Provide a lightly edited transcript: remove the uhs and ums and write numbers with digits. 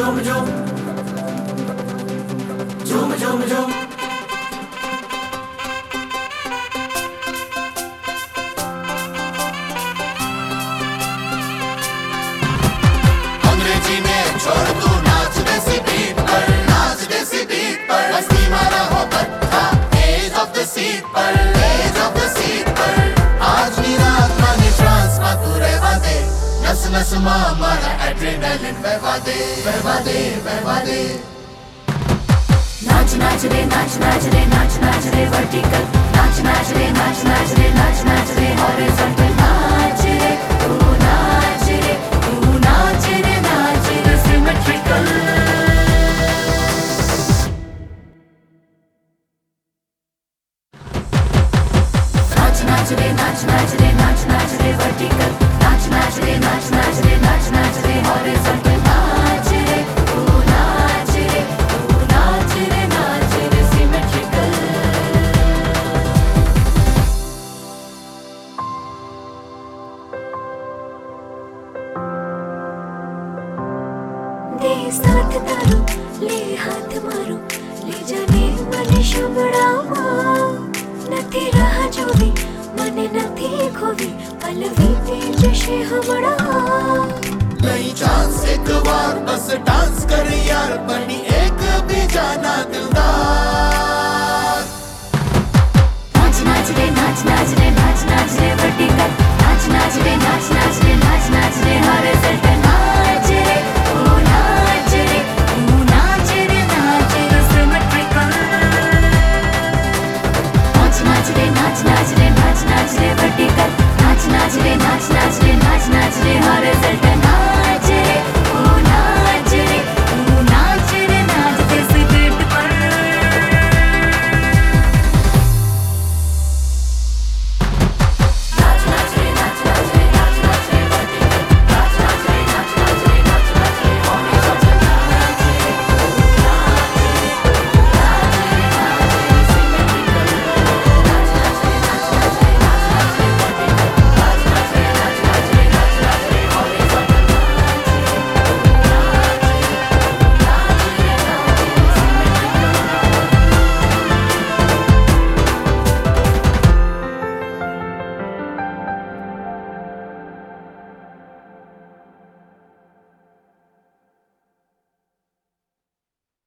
झूम झूम झूम झूम झूम। अंग्रेजी में छोड़ तू नाच देसी बीट पर, नाच देसी बीट पर। मस्ती मारा हो बट्टा एज ऑफ द सीट पर, एज ऑफ द सीट पर। आज नी रात मानी ट्रांस मा तू रहवा दे, नस नस मा मारा एड्रेनालिन बहवा दे, बहवा दे, बहवा दे। नाच नाच रे नाच नाच रे नाच नाच रे वर्टिकल, नाच नाच रे नाच नाच रे नाच नाच रे हॉरिजॉन्टल। नाच रे तू नाच रे, तू नाच रे नाच रे सिमेट्रिकल। नाच नाच रे नाच नाच रे नाच नाच रे वर्टिकल, नाच नाच रे नाच नाच रे नाच नाच रे हॉरिजॉन्टल। नाच रे तू नाच रे, तू नाच रे नाच रे सिमेट्रिकल। दे साथ तारो, ले हाथ मारो, ले जाने મને શુભડામાં નથી રાહ જોવી, મને નથી ખોવી, પલવી તે જશે હમણાં। नहीं चांस एक बार बस डांस कर यार, बनी एक भी जाना दिलदार। नाच नाच रे नाच नाच रे नाच नाच रे वर्टिकल, नाच नाच रे नाच नाच रे नाच नाच रे हॉरिजॉन्टल। नाच रे तू नाच रे, तू नाच रे नाच रे सिमेट्रिकल। नाच नाच रे नाच नाच रे नाच नाच रे वर्टिकल, नाच नाच रे नाच नाच